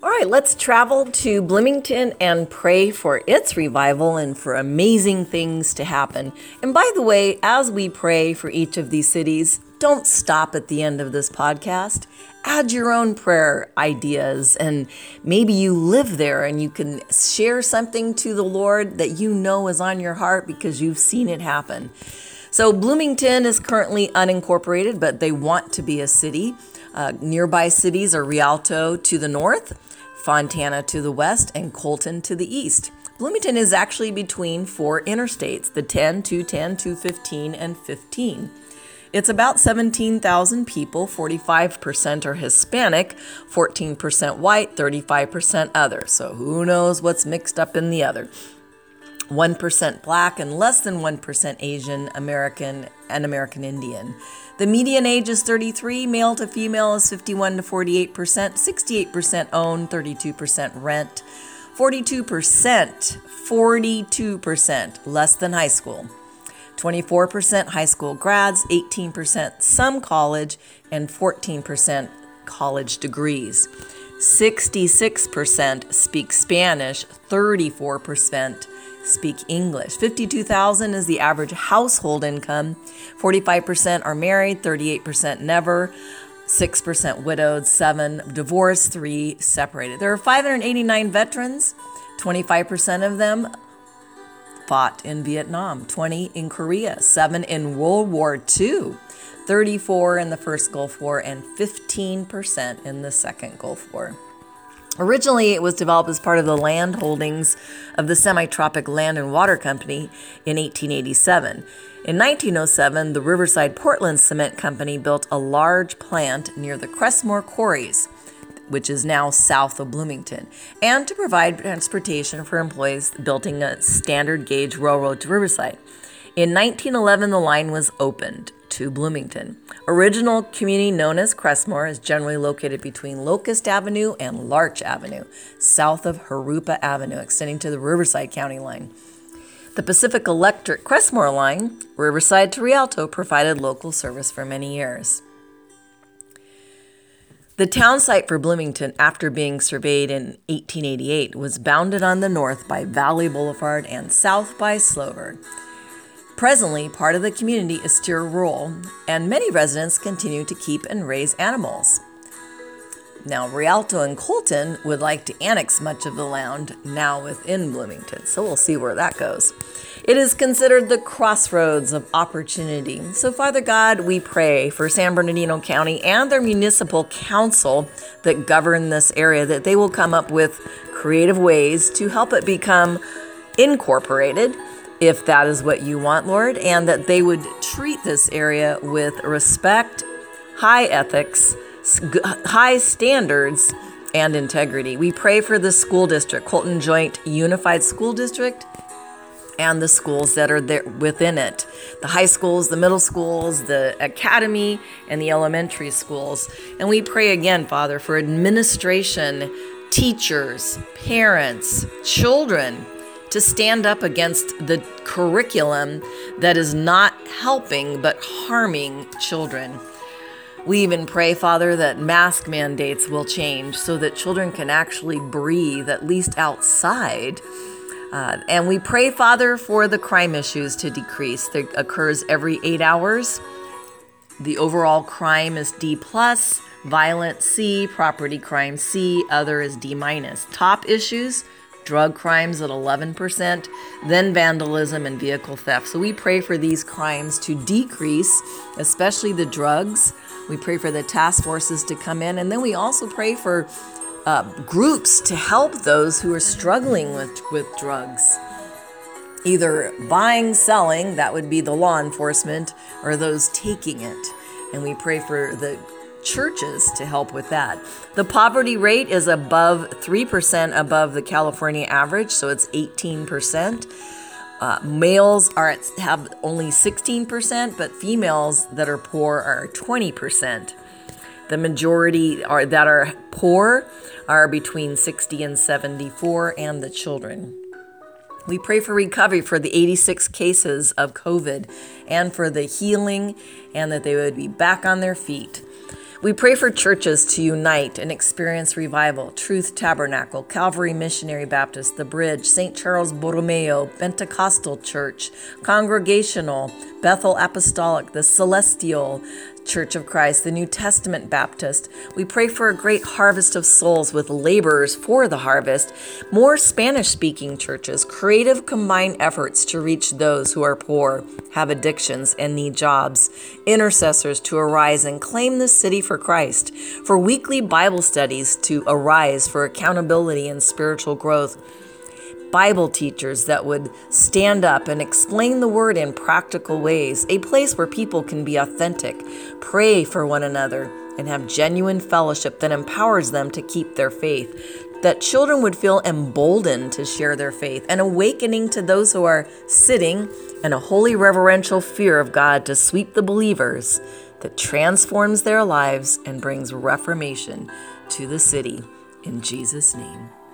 All right, let's travel to Bloomington and pray for its revival and for amazing things to happen. And by the way, as we pray for each of these cities, don't stop at the end of this podcast. Add your own prayer ideas, and maybe you live there and you can share something to the Lord that you know is on your heart because you've seen it happen. So Bloomington is currently unincorporated, but they want to be a city. Nearby cities are Rialto to the north, Fontana to the west, and Colton to the east. Bloomington is actually between four interstates, the 10, 210, 215, and 15. It's about 17,000 people, 45% are Hispanic, 14% white, 35% other. So who knows what's mixed up in the other. 1% Black and less than 1% Asian American and American Indian. The median age is 33, male to female is 51 to 48%, 68% own, 32% rent, 42% less than high school, 24% high school grads, 18% some college, and 14% college degrees. 66% speak Spanish, 34% speak English. 52,000 is the average household income. 45% are married, 38% never, 6% widowed, 7 divorced, 3 separated. There are 589 veterans. 25% of them fought in Vietnam, 20 in Korea, 7 in World War II, 34 in the First Gulf War, and 15% in the Second Gulf War. Originally, it was developed as part of the land holdings of the Semi-Tropic Land and Water Company in 1887. In 1907, the Riverside Portland Cement Company built a large plant near the Crestmore Quarries, which is now south of Bloomington, and to provide transportation for employees building a standard gauge railroad to Riverside. In 1911, the line was opened to Bloomington. Original community known as Crestmore is generally located between Locust Avenue and Larch Avenue, south of Harupa Avenue, extending to the Riverside County line. The Pacific Electric Crestmore line, Riverside to Rialto, provided local service for many years. The town site for Bloomington, after being surveyed in 1888, was bounded on the north by Valley Boulevard and south by Slover. Presently, part of the community is still rural, and many residents continue to keep and raise animals. Now, Rialto and Colton would like to annex much of the land now within Bloomington, so we'll see where that goes. It is considered the crossroads of opportunity. So, Father God, we pray for San Bernardino County and their municipal council that govern this area, that they will come up with creative ways to help it become incorporated, if that is what you want, Lord, and that they would treat this area with respect, high ethics, high standards, and integrity. We pray for the school district, Colton Joint Unified School District, and the schools that are there within it. The high schools, the middle schools, the academy, and the elementary schools. And we pray again, Father, for administration, teachers, parents, children, to stand up against the curriculum that is not helping but harming children. We even pray, Father, that mask mandates will change so that children can actually breathe, at least outside. And we pray, Father, for the crime issues to decrease. That occurs every 8 hours. The overall crime is D+, violent C, property crime C, other is D-. Top issues, drug crimes at 11%, then vandalism and vehicle theft. So we pray for these crimes to decrease, especially the drugs. We pray for the task forces to come in. And then we also pray for groups to help those who are struggling with drugs. Either buying, selling, that would be the law enforcement, or those taking it. And we pray for the churches to help with that. The poverty rate is above 3% above the California average, so it's 18%. Males have only 16%, but females that are poor are 20%. The majority that are poor are between 60 and 74, and the children. We pray for recovery for the 86 cases of COVID and for the healing, and that they would be back on their feet. We pray for churches to unite and experience revival. Truth Tabernacle, Calvary Missionary Baptist, The Bridge, St. Charles Borromeo, Pentecostal Church, Congregational, Bethel Apostolic, the Celestial Church of Christ, the New Testament Baptist. We pray for a great harvest of souls with laborers for the harvest, more Spanish-speaking churches, creative combined efforts to reach those who are poor, have addictions, and need jobs, intercessors to arise and claim the city for Christ, for weekly Bible studies to arise for accountability and spiritual growth, Bible teachers that would stand up and explain the word in practical ways, a place where people can be authentic, pray for one another, and have genuine fellowship that empowers them to keep their faith, that children would feel emboldened to share their faith, an awakening to those who are sitting, and a holy reverential fear of God to sweep the believers that transforms their lives and brings reformation to the city. In Jesus' name.